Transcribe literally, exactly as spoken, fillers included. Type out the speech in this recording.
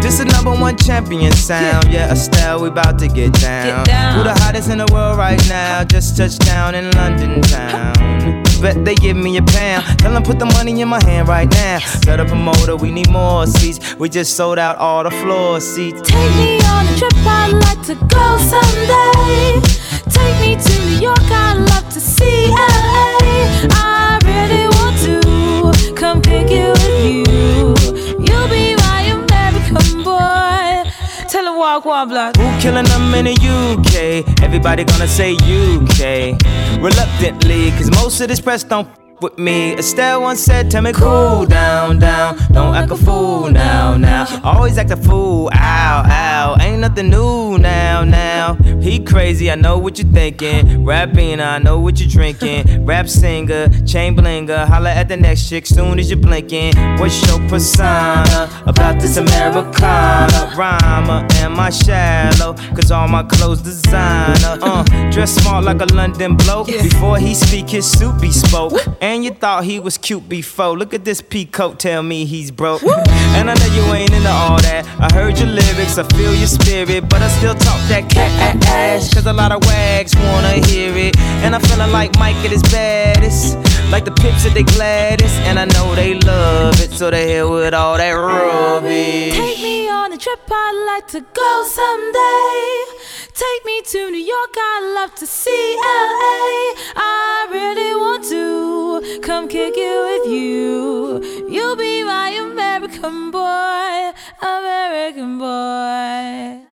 This is number one champion sound. Yeah, Estelle, we about to get down. Get down. Who the hottest in the world right now? Just touched down in London town. Bet they give me a pound. Tell them put the money in my hand right now. Set up a motor, we need more seats. We just sold out all the floor seats. Take me on a trip, I'd like to go someday. Take me to New York, I'd love to see L A. I really want to come pick you with you. You'll be my American boy. Tell him walk one block. Who killing them in the U K? Everybody gonna say U K. Reluctantly, cause most of this press don't f with me. Estelle once said, tell me cool down, down. Don't act a fool now, now. Always act a fool, ow, ow. Ain't nothing new now, now. He crazy, I know what you're thinking. Rapping, I know what you're drinking. Rap singer, chain blinger. Holla at the next chick soon as you're blinking. What's your persona about this Americana? Rhymer, am I shallow? Cause all my clothes designer. Uh, dress smart like a London bloke. Before he speak, his suit be spoke. And you thought he was cute before. Look at this peacoat, tell me he's broke. And I know you ain't into all that. I heard your lyrics, I feel your spirit, but I still talk that cat ass. Cause a lot of wags wanna hear it. And I'm feeling like Mike at his baddest. Like the pips at they gladdest. And I know they love it, so they here with all that rubbish. Take me on a trip, I'd like to go someday. Take me to New York, I'd love to see L A. I really want to come kick it with you. You'll be my American boy, American boy.